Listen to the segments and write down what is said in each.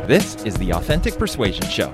This is the Authentic Persuasion Show.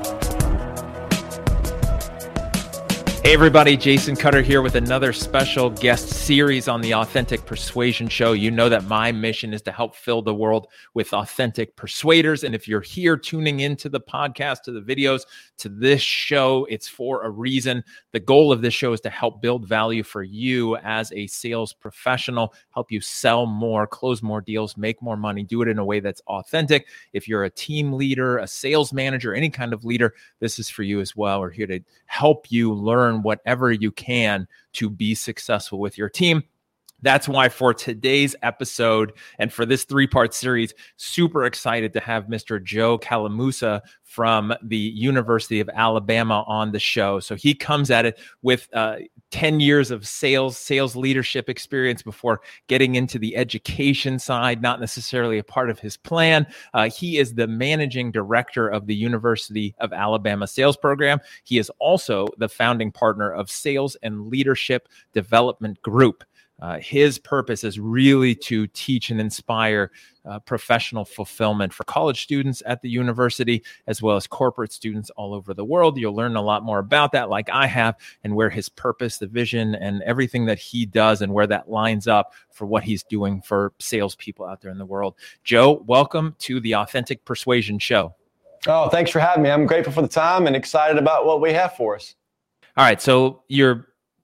Hey everybody, Jason Cutter here with another special guest series on the Authentic Persuasion Show. You know that my mission is to help fill the world with authentic persuaders. And if you're here tuning into the podcast, to the videos, to this show, it's for a reason. The goal of this show is to help build value for you as a sales professional, help you sell more, close more deals, make more money, do it in a way that's authentic. If you're a team leader, a sales manager, any kind of leader, this is for you as well. We're here to help you learn whatever you can to be successful with your team. That's why for today's episode and for this three-part series, super excited to have Mr. Joe Calamusa from the University of Alabama on the show. So he comes at it with 10 years of sales leadership experience before getting into the education side, not necessarily a part of his plan. He is the managing director of the University of Alabama sales program. He is also the founding partner of Sales and Leadership Development Group. His purpose is really to teach and inspire professional fulfillment for college students at the university, as well as corporate students all over the world. You'll learn a lot more about that, like I have, and where his purpose, the vision, and everything that he does and where that lines up for what he's doing for salespeople out there in the world. Joe, welcome to the Authentic Persuasion Show. Oh, thanks for having me. I'm grateful for the time and excited about what we have for us. All right, so you're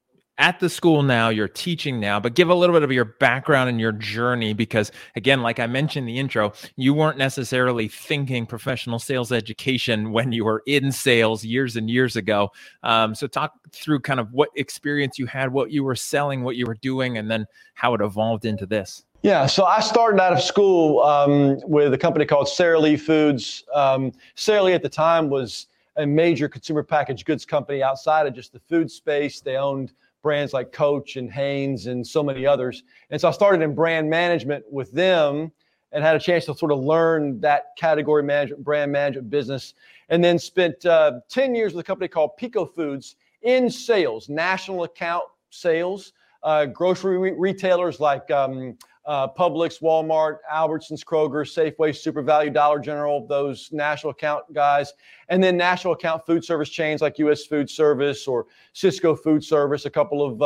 at the school now, you're teaching now, but give a little bit of your background and your journey, because again, like I mentioned in the intro, you weren't necessarily thinking professional sales education when you were in sales years and years ago. So talk through kind of what experience you had, what you were selling, what you were doing, and then how it evolved into this. Yeah, so I started out of school with a company called Sara Lee Foods. Sara Lee at the time was a major consumer packaged goods company outside of just the food space. They owned brands like Coach and Hanes and so many others. And so I started in brand management with them and had a chance to sort of learn that category management, brand management business, and then spent 10 years with a company called Pico Foods in sales, national account sales, grocery retailers like Publix, Walmart, Albertsons, Kroger, Safeway, Super Value, Dollar General, those national account guys, and then national account food service chains like U.S. Food Service or Cisco Food Service, a couple of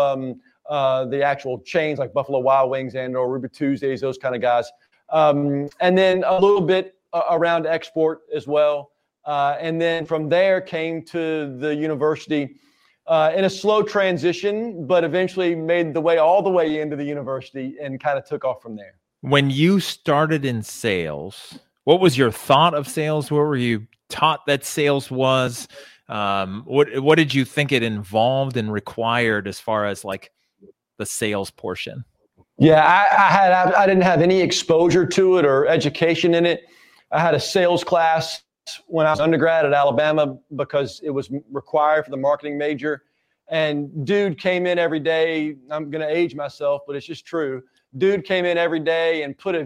the actual chains like Buffalo Wild Wings and or Ruby Tuesdays, those kind of guys, and then a little bit around export as well, and then from there came to the university in a slow transition, but eventually made the way all the way into the university and kind of took off from there. When you started in sales, what was your thought of sales? What were you taught that sales was? What did you think it involved and required as far as like the sales portion? Yeah, I didn't have any exposure to it or education in it. I had a sales class when I was undergrad at Alabama because it was required for the marketing major. And dude came in every day. I'm going to age myself, but it's just true. Dude came in every day and put a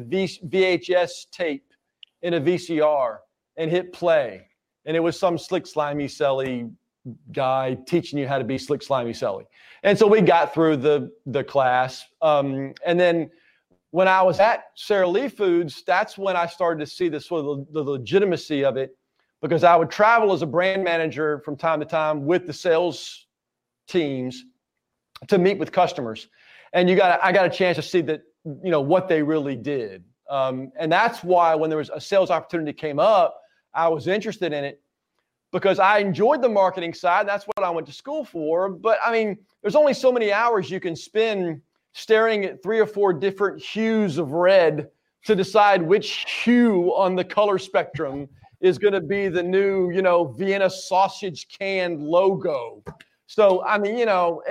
VHS tape in a VCR and hit play. And it was some slick, slimy, selly guy teaching you how to be slick, slimy, selly. And so we got through the class. And then when I was at Sara Lee Foods, that's when I started to see the sort of the legitimacy of it, because I would travel as a brand manager from time to time with the sales teams to meet with customers. And I got a chance to see that, what they really did. And that's why when there was a sales opportunity came up, I was interested in it because I enjoyed the marketing side. That's what I went to school for. But I mean, there's only so many hours you can spend staring at 3 or 4 different hues of red to decide which hue on the color spectrum is going to be the new, Vienna sausage can logo. So, I mean,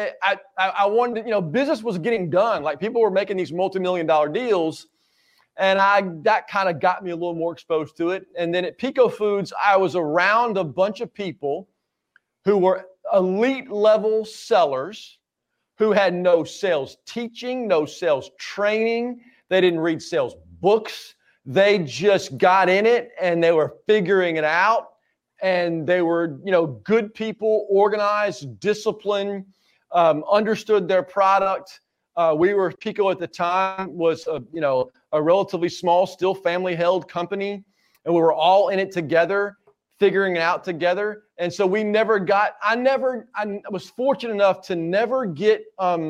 I wanted to, business was getting done. Like people were making these multi-million-dollar deals, and that kind of got me a little more exposed to it. And then at Pico Foods, I was around a bunch of people who were elite level sellers who had no sales teaching, no sales training. They didn't read sales books. They just got in it and they were figuring it out. And they were, good people, organized, disciplined, understood their product. Pico at the time was a relatively small, still family-held company. and we were all in it together, figuring it out together. And so we never got, I was fortunate enough to never get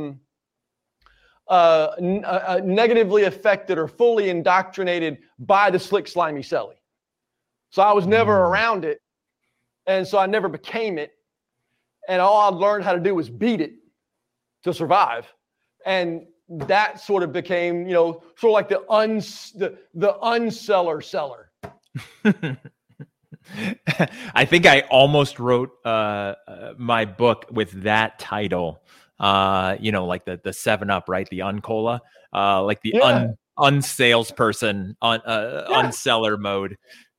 negatively affected or fully indoctrinated by the slick, slimy Selly. So I was never around it. And so I never became it. And all I learned how to do was beat it to survive. And that sort of became, sort of like the unseller seller. I think I almost wrote my book with that title. Like the 7-Up, right? The uncola, like the unsalesperson on unseller mode.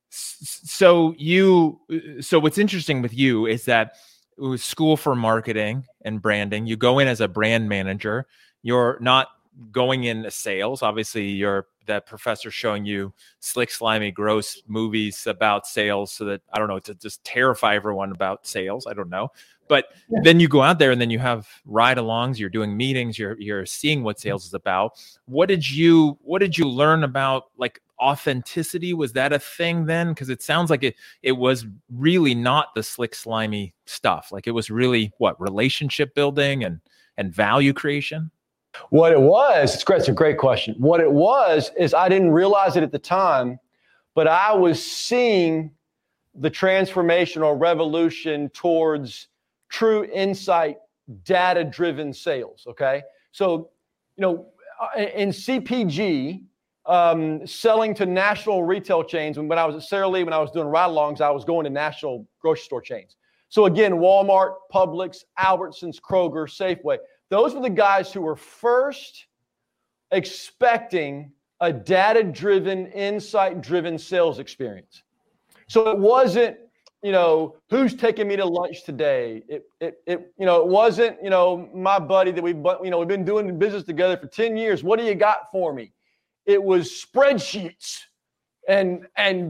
So what's interesting with you is that it was school for marketing and branding. You go in as a brand manager. You're not going in sales. Obviously, you're that professor showing you slick, slimy, gross movies about sales so that, I don't know, to just terrify everyone about sales. I don't know. But then you go out there and then you have ride-alongs, you're doing meetings, you're seeing what sales is about. What did you learn about like authenticity? Was that a thing then? Because it sounds like it was really not the slick, slimy stuff. Like it was really relationship building and value creation? What it was, it's a great question. What it was is I didn't realize it at the time, but I was seeing the transformational revolution towards true insight, data-driven sales, okay? So, in CPG, selling to national retail chains, when I was at Sara Lee, when I was doing ride-alongs, I was going to national grocery store chains. So again, Walmart, Publix, Albertsons, Kroger, Safeway. Those were the guys who were first expecting a data-driven, insight-driven sales experience. So it wasn't, who's taking me to lunch today? It wasn't, my buddy that we've been doing business together for 10 years. What do you got for me? It was spreadsheets and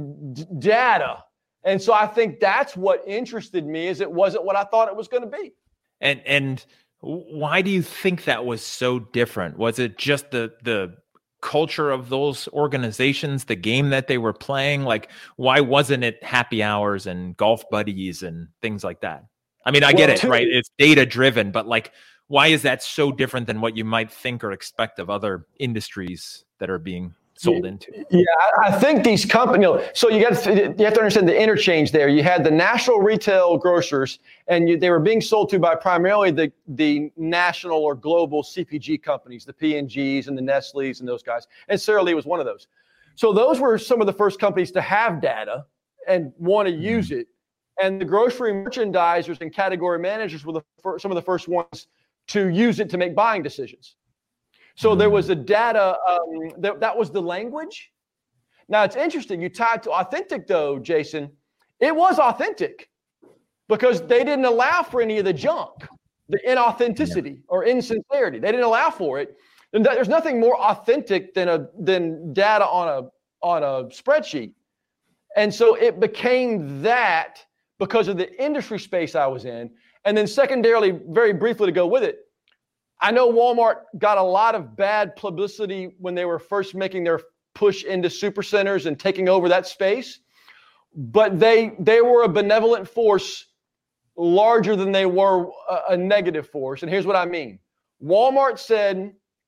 data. And so I think that's what interested me, is it wasn't what I thought it was going to be. And why do you think that was so different? Was it just the culture of those organizations, the game that they were playing? Like, why wasn't it happy hours and golf buddies and things like that? I mean, I get it, right? It's data driven, but like, why is that so different than what you might think or expect of other industries that are being sold into? Yeah, I think these companies, so you have to understand the interchange there. You had the national retail grocers, and they were being sold to by primarily the national or global CPG companies, the P&Gs and the Nestle's and those guys. And Sara Lee was one of those. So those were some of the first companies to have data and want to use it. And the grocery merchandisers and category managers were some of the first ones to use it to make buying decisions. So there was a data, that was the language. Now it's interesting, you tied to authentic though, Jason, it was authentic because they didn't allow for any of the junk, the inauthenticity or insincerity. They didn't allow for it. And there's nothing more authentic than data on a spreadsheet. And so it became that because of the industry space I was in. And then secondarily, very briefly to go with it, I know Walmart got a lot of bad publicity when they were first making their push into supercenters and taking over that space, but they were a benevolent force larger than they were a negative force. And here's what I mean. Walmart said,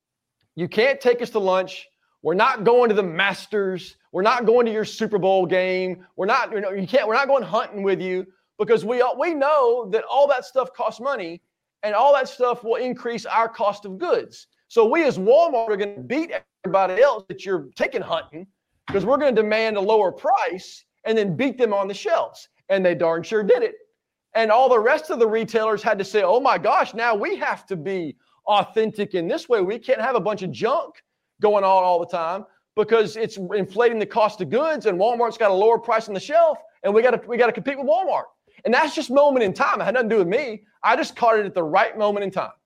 you can't take us to lunch. We're not going to the Masters. We're not going to your Super Bowl game. We're not going hunting with you because we know that all that stuff costs money. And all that stuff will increase our cost of goods. So we as Walmart are going to beat everybody else that you're taking hunting because we're going to demand a lower price and then beat them on the shelves. And they darn sure did it. And all the rest of the retailers had to say, oh my gosh, now we have to be authentic in this way. We can't have a bunch of junk going on all the time because it's inflating the cost of goods and Walmart's got a lower price on the shelf and we got to compete with Walmart. And that's just moment in time. It had nothing to do with me. I just caught it at the right moment in time.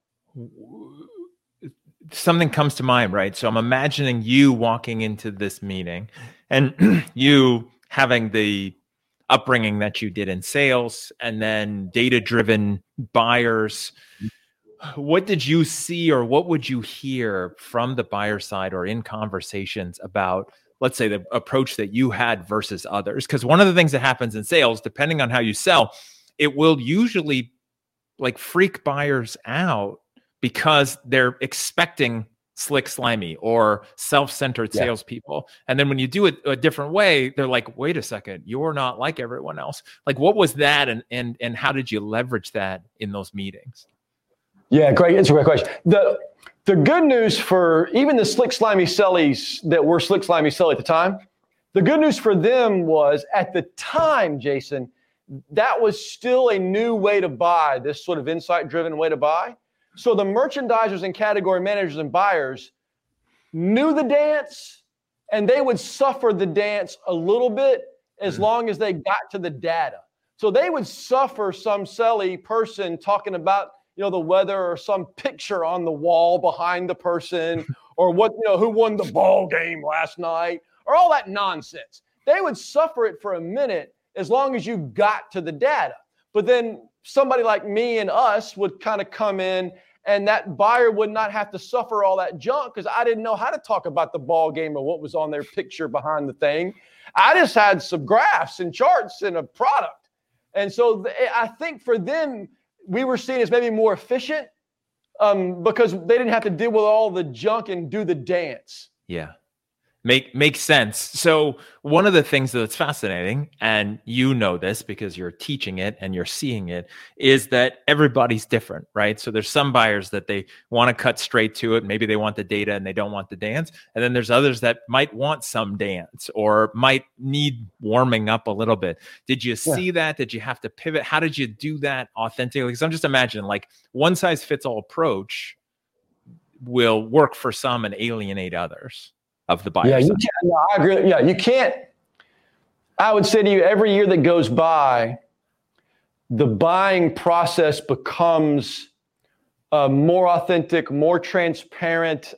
Something comes to mind, right? So I'm imagining you walking into this meeting and you having the upbringing that you did in sales and then data-driven buyers. What did you see or what would you hear from the buyer side or in conversations about let's say, the approach that you had versus others? Because one of the things that happens in sales, depending on how you sell, it will usually like freak buyers out because they're expecting slick, slimy, or self-centered salespeople. And then when you do it a different way, they're like, wait a second, you're not like everyone else. Like, what was that? And how did you leverage that in those meetings? Yeah, great. It's a great question. The good news for even the slick, slimy sellies that were slick, slimy selly at the time, the good news for them was at the time, Jason, that was still a new way to buy, this sort of insight-driven way to buy. So the merchandisers and category managers and buyers knew the dance, and they would suffer the dance a little bit as long as they got to the data. So they would suffer some selly person talking about, the weather or some picture on the wall behind the person or what, who won the ball game last night or all that nonsense. They would suffer it for a minute as long as you got to the data. But then somebody like me and us would kind of come in, and that buyer would not have to suffer all that junk because I didn't know how to talk about the ball game or what was on their picture behind the thing. I just had some graphs and charts and a product. And so I think for them, we were seen as maybe more efficient because they didn't have to deal with all the junk and do the dance. Yeah. Makes sense. So one of the things that's fascinating, and you know this because you're teaching it and you're seeing it, is that everybody's different, right? So there's some buyers that they want to cut straight to it. Maybe they want the data and they don't want the dance. And then there's others that might want some dance or might need warming up a little bit. Did you see that? Did you have to pivot? How did you do that authentically? Because I'm just imagining like one size fits all approach will work for some and alienate others of the buyers. Yeah, I agree. Yeah, you can't. I would say to you, every year that goes by, the buying process becomes more authentic, more transparent,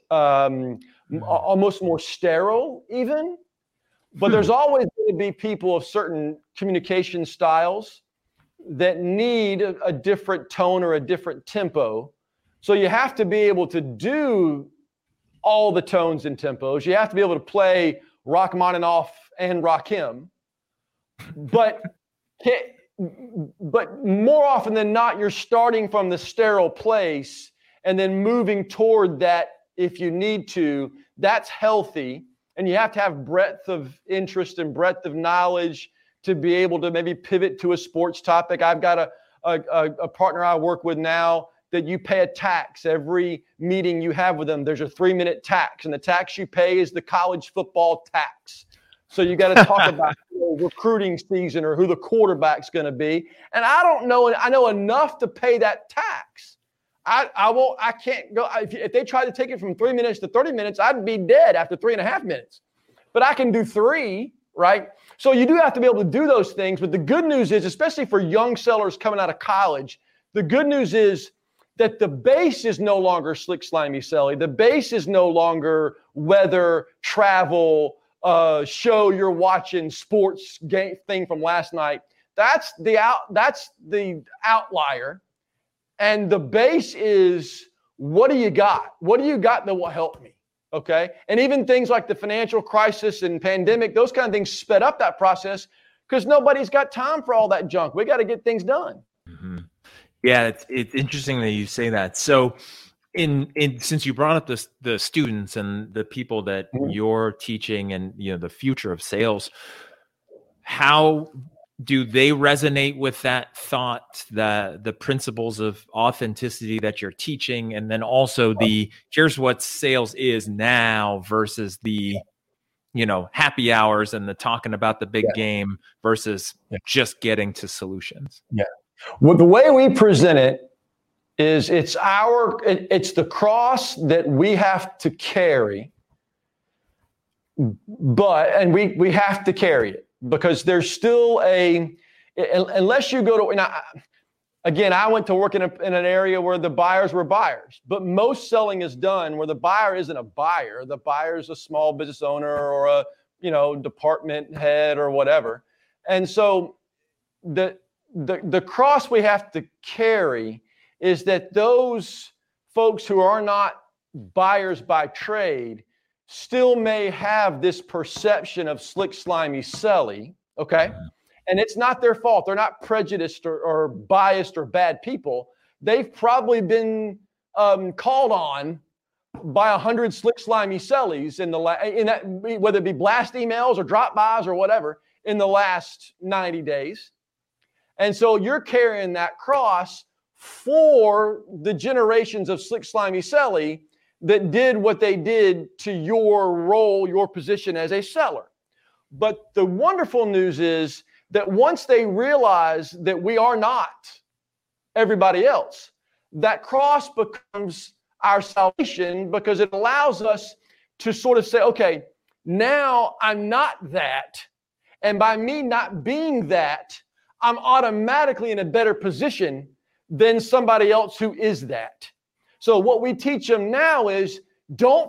almost more sterile even. But there's always going to be people of certain communication styles that need a different tone or a different tempo. So you have to be able to do all the tones and tempos. You have to be able to play Rachmaninoff and Rakim. But more often than not, you're starting from the sterile place and then moving toward that if you need to. That's healthy. And you have to have breadth of interest and breadth of knowledge to be able to maybe pivot to a sports topic. I've got a partner I work with now that you pay a tax every meeting you have with them. There's a 3-minute tax, and the tax you pay is the college football tax. So you got to talk about recruiting season or who the quarterback's going to be. And I don't know. I know enough to pay that tax. I can't go. If they tried to take it from 3 minutes to 30 minutes, I'd be dead after 3.5 minutes. But I can do 3, right? So you do have to be able to do those things. But the good news is, especially for young sellers coming out of college, the good news is that the base is no longer slick, slimy, selly. The base is no longer weather, travel, show you're watching, sports game thing from last night. That's the outlier. And the base is, what do you got? What do you got that will help me? Okay. And even things like the financial crisis and pandemic, those kind of things sped up that process because nobody's got time for all that junk. We got to get things done. Mm-hmm. Yeah, it's interesting that you say that. So, since you brought up the students and the people that you're teaching, and the future of sales, how do they resonate with that thought, the principles of authenticity that you're teaching, and then also here's what sales is now versus the happy hours and the talking about the big game versus just getting to solutions? Yeah. Well, the way we present it is it's the cross that we have to carry, and we have to carry it because there's still unless you go to, again, I went to work in an area where the buyers were buyers, but most selling is done where the buyer isn't a buyer. The buyer is a small business owner or a, department head or whatever. And so the cross we have to carry is that those folks who are not buyers by trade still may have this perception of slick, slimy, selly, okay? And it's not their fault. They're not prejudiced or biased or bad people. They've probably been called on by 100 slick, slimy sellies whether it be blast emails or drop-bys or whatever, in the last 90 days. And so you're carrying that cross for the generations of slick, slimy, selly that did what they did to your role, your position as a seller. But the wonderful news is that once they realize that we are not everybody else, that cross becomes our salvation, because it allows us to sort of say, okay, now I'm not that. And by me not being that, I'm automatically in a better position than somebody else who is that. So what we teach them now is don't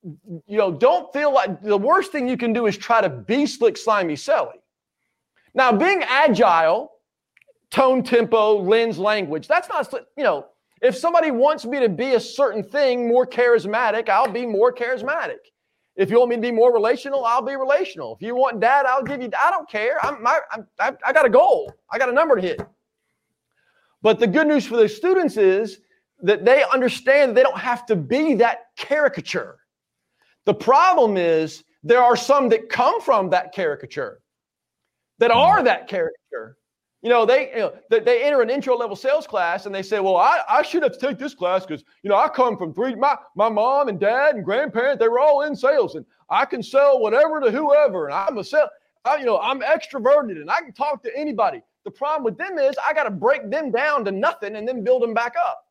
feel like the worst thing you can do is try to be slick, slimy, selly. Now, being agile, tone, tempo, lens, language, that's not, if somebody wants me to be a certain thing, more charismatic, I'll be more charismatic. If you want me to be more relational, I'll be relational. If you want dad, I'll give you, I don't care. I got a goal. I got a number to hit. But the good news for the students is that they understand they don't have to be that caricature. The problem is there are some that come from that caricature, that are that caricature. They enter an intro level sales class and they say, well, I should have to take this class because, I come from my mom and dad and grandparents, they were all in sales and I can sell whatever to whoever. And I'm I'm extroverted and I can talk to anybody. The problem with them is I got to break them down to nothing and then build them back up.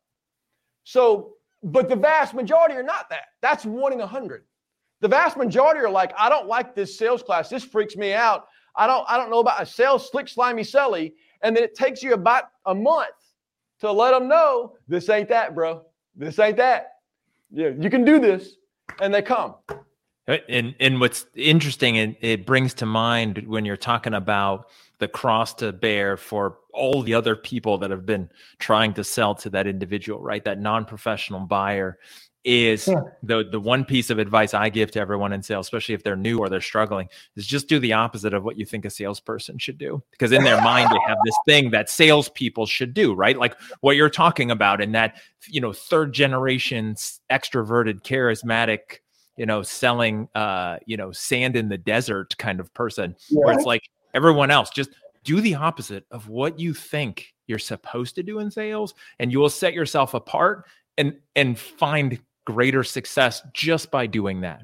So, but the vast majority are not that. That's 1 in 100. The vast majority are like, I don't like this sales class. This freaks me out. I don't know about a sales slick, slimy, selly. And then it takes you about a month to let them know, this ain't that, bro. This ain't that. Yeah, you can do this. And they come. And what's interesting, and it brings to mind when you're talking about the cross to bear for all the other people that have been trying to sell to that individual, right? That non-professional buyer is the one piece of advice I give to everyone in sales, especially if they're new or they're struggling, is just do the opposite of what you think a salesperson should do. Because in their mind, they have this thing that salespeople should do, right? Like what you're talking about in that, third generation extroverted, charismatic, selling, sand in the desert kind of person, where it's like everyone else, just do the opposite of what you think you're supposed to do in sales, and you will set yourself apart and find greater success just by doing that.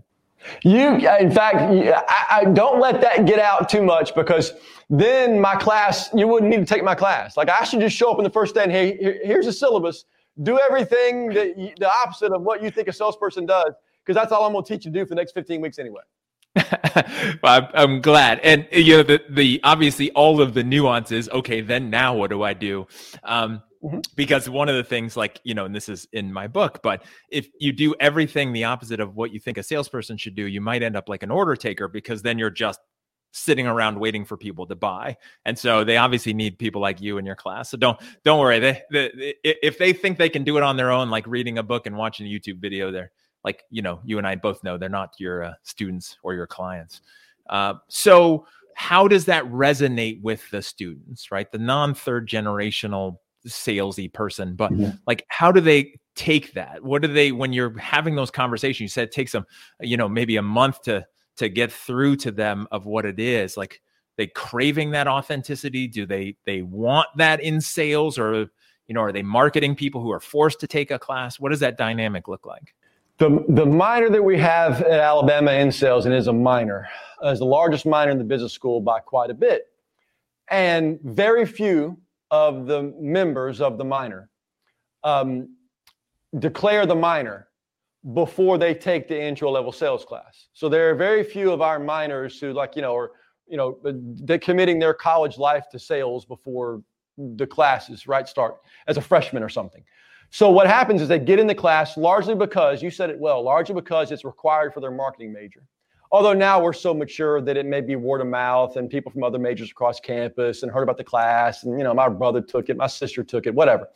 In fact, I don't let that get out too much, because then my class, you wouldn't need to take my class. Like I should just show up in the first day and, hey, here's a syllabus. Do everything the opposite of what you think a salesperson does, because that's all I'm going to teach you to do for the next 15 weeks anyway. Well, I'm glad. And the obviously all of the nuances. Okay, then now what do I do? Because one of the things, and this is in my book, but if you do everything the opposite of what you think a salesperson should do, you might end up like an order taker, because then you're just sitting around waiting for people to buy. And so they obviously need people like you in your class. So don't worry. If they think they can do it on their own, like reading a book and watching a YouTube video, they're like, you and I both know they're not your students or your clients. So how does that resonate with the students, right? The non-third generational salesy person, but like, how do they take that? What do they, when you're having those conversations, you said it takes them, maybe a month to get through to them of what it is, like they craving that authenticity? Do they want that in sales, or, are they marketing people who are forced to take a class? What does that dynamic look like? The minor that we have at Alabama in sales, and is a minor, is the largest minor in the business school by quite a bit. And very few of the members of the minor declare the minor before they take the intro level sales class. So there are very few of our minors who they're committing their college life to sales before the classes, start as a freshman or something. So what happens is they get in the class largely because, you said it well, largely because it's required for their marketing major. Although now we're so mature that it may be word of mouth and people from other majors across campus and heard about the class. And, my brother took it, my sister took it, whatever.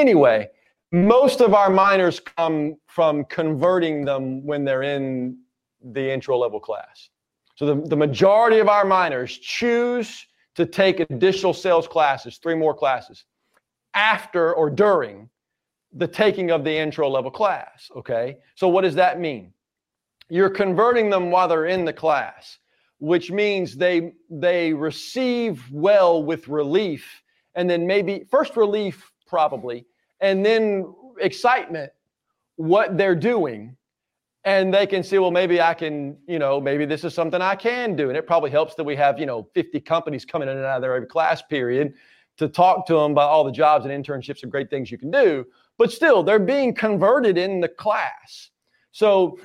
Anyway, most of our minors come from converting them when they're in the intro level class. So the majority of our minors choose to take additional sales classes, 3 more classes, after or during the taking of the intro level class, okay? So what does that mean? You're converting them while they're in the class, which means they receive well with relief, and then maybe first relief probably, and then excitement, what they're doing. And they can see, well, maybe I can, maybe this is something I can do. And it probably helps that we have, 50 companies coming in and out of there every class period to talk to them about all the jobs and internships and great things you can do. But still, they're being converted in the class. So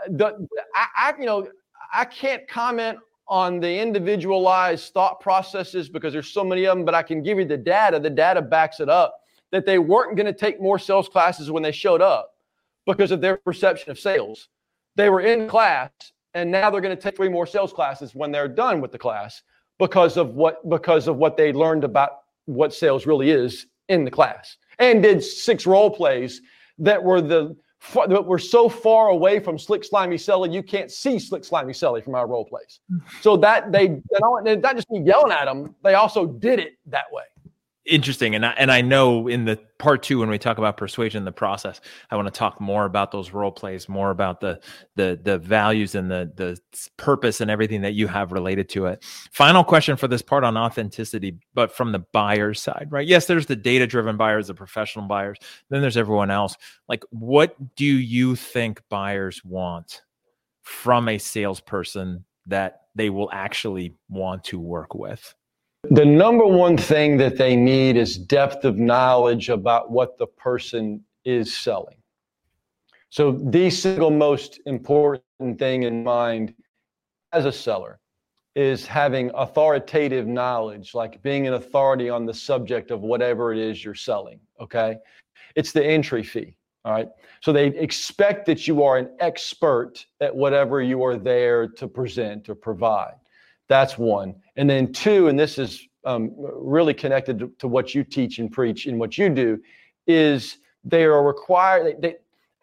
I can't comment on the individualized thought processes because there's so many of them, but I can give you the data. The data backs it up that they weren't going to take more sales classes when they showed up because of their perception of sales. They were in class, and now they're going to take 3 more sales classes when they're done with the class because of what they learned about what sales really is in the class, and did 6 role plays that were so far away from Slick Slimy Selly, you can't see Slick Slimy Selly from our role plays. So that not just me yelling at them, they also did it that way. Interesting. And I know in the part 2, when we talk about persuasion, the process, I want to talk more about those role plays, more about the values and the purpose and everything that you have related to it. Final question for this part on authenticity, but from the buyer's side, right? Yes, there's the data-driven buyers, the professional buyers. Then there's everyone else. Like, what do you think buyers want from a salesperson that they will actually want to work with? The number one thing that they need is depth of knowledge about what the person is selling. So the single most important thing in mind as a seller is having authoritative knowledge, like being an authority on the subject of whatever it is you're selling, okay? It's the entry fee, all right? So they expect that you are an expert at whatever you are there to present or provide. That's one. And then 2, and this is really connected to what you teach and preach and what you do, is they are required,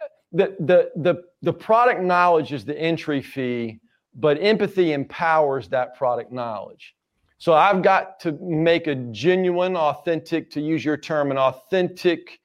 the product knowledge is the entry fee, but empathy empowers that product knowledge. So I've got to make a genuine, authentic, to use your term, an authentic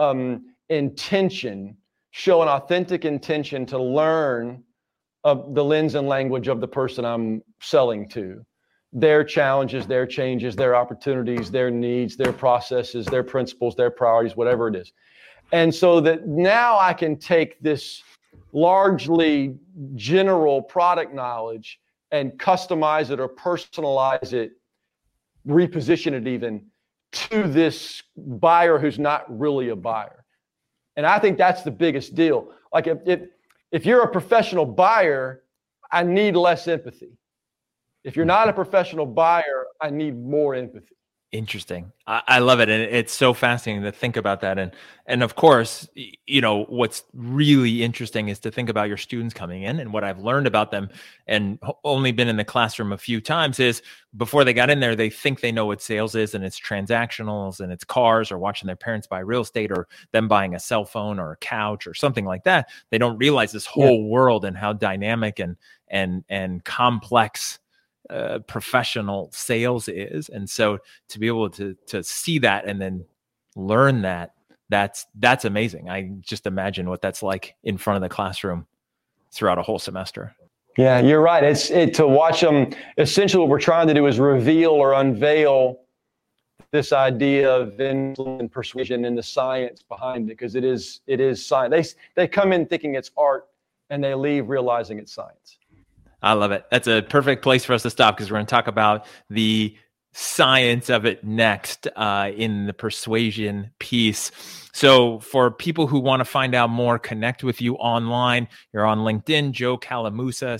intention, show an authentic intention to learn of the lens and language of the person I'm selling to, their challenges, their changes, their opportunities, their needs, their processes, their principles, their priorities, whatever it is. And so that now I can take this largely general product knowledge and customize it or personalize it, reposition it even to this buyer who's not really a buyer. And I think that's the biggest deal. Like if you're a professional buyer, I need less empathy. If you're not a professional buyer, I need more empathy. Interesting. I love it. And it's so fascinating to think about that. And of course, what's really interesting is to think about your students coming in, and what I've learned about them, and only been in the classroom a few times, is before they got in there, they think they know what sales is, and it's transactionals and it's cars or watching their parents buy real estate or them buying a cell phone or a couch or something like that. They don't realize this whole world and how dynamic and complex professional sales is. And so to be able to see that and then learn that's amazing. I just imagine what that's like in front of the classroom throughout a whole semester. Yeah, you're right. It's to watch them. Essentially what we're trying to do is reveal or unveil this idea of influence and persuasion and the science behind it, because it is science. They come in thinking it's art and they leave realizing it's science. I love it. That's a perfect place for us to stop, because we're going to talk about the science of it next in the persuasion piece. So for people who want to find out more, connect with you online. You're on LinkedIn, Joe Calamusa,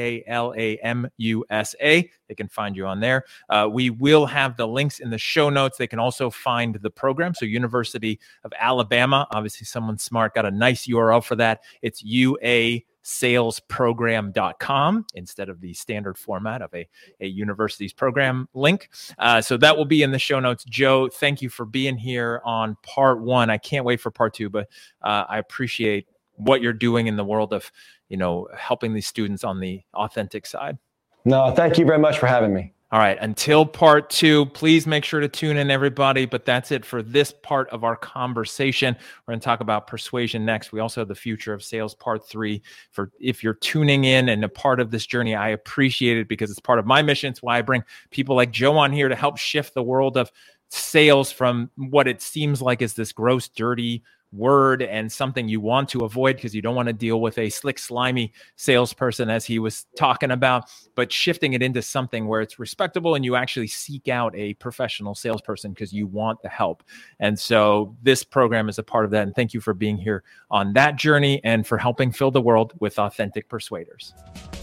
Calamusa. They can find you on there. We will have the links in the show notes. They can also find the program. So University of Alabama, obviously someone smart got a nice URL for that. It's salesprogram.com instead of the standard format of a university's program link. So that will be in the show notes. Joe, thank you for being here on part 1. I can't wait for part 2, but I appreciate what you're doing in the world of, helping these students on the authentic side. No, thank you very much for having me. All right. Until part 2, please make sure to tune in, everybody. But that's it for this part of our conversation. We're going to talk about persuasion next. We also have the future of sales part 3. For if you're tuning in and a part of this journey, I appreciate it because it's part of my mission. It's why I bring people like Joe on here to help shift the world of sales from what it seems like is this gross, dirty word and something you want to avoid because you don't want to deal with a slick, slimy salesperson, as he was talking about, but shifting it into something where it's respectable and you actually seek out a professional salesperson because you want the help. And so this program is a part of that. And thank you for being here on that journey and for helping fill the world with authentic persuaders.